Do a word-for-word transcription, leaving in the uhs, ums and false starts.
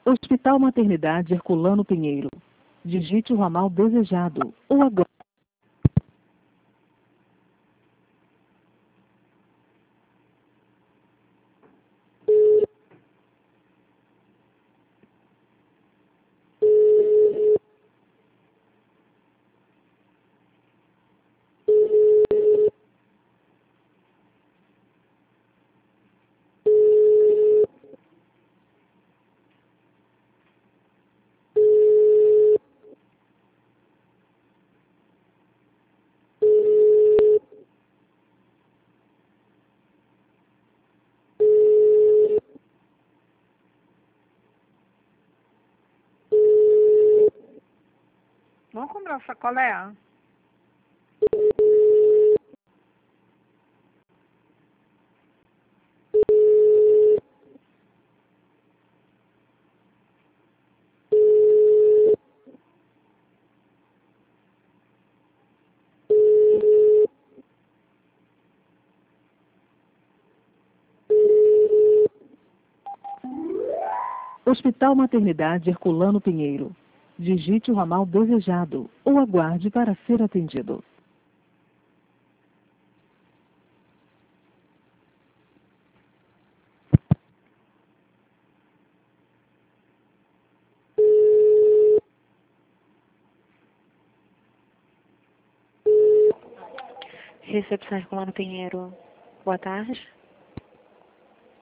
Hospital Maternidade Herculano Pinheiro. Digite o ramal desejado ou aguarde. Vamos comprar um sacolé? Hospital Maternidade Herculano Pinheiro. Digite o ramal desejado ou aguarde para ser atendido. Recepção Herculano Pinheiro. Boa tarde.